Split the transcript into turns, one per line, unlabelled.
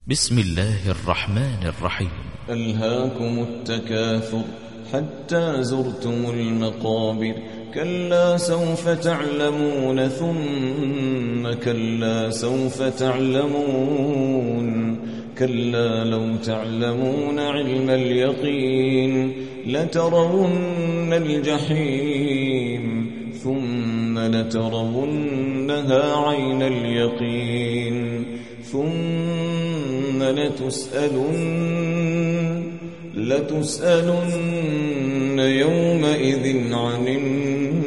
بسم الله الرحمن الرحيم.
ألهاكم التكاثر حتى زرتم المقابر، كلا سوف تعلمون ثم كلا سوف تعلمون، كلا لو تعلمون علم اليقين لترون الجحيم ثم لترونها عين اليقين ثم لتسألن يومئذ عن النعيم.